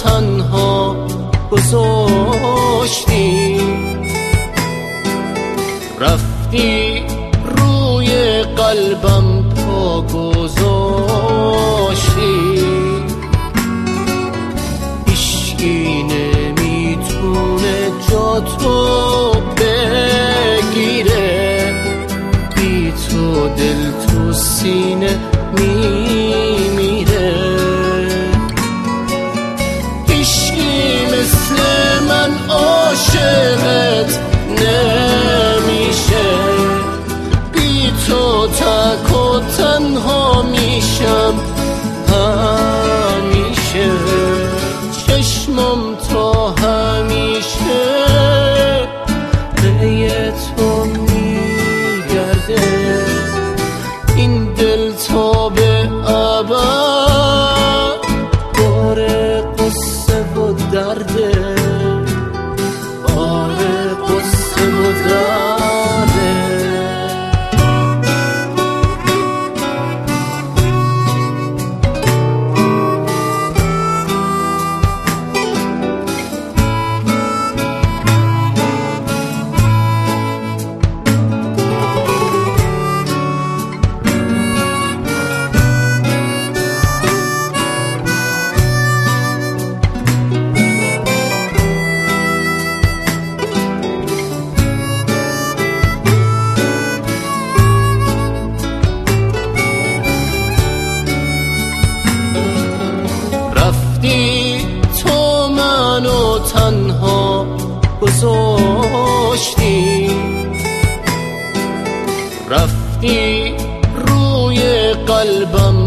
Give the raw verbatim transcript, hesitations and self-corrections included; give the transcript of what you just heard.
تنها گذاشتی، رفتی روی قلبم پا گذاشتی. هیچکی نمیتونه جا تو بگیره، بی تو دل تو سینه میمیره. هیچکی مثل من عاشقت نمیشه، بی تو تک و تنها میشم همیشه. چشمم تا همیشه پی تو میگرده، این دل تا به ابد بار قصه و درده، بار قصه و درده. تو منو تنها گذاشتی، رفتی روی قلبم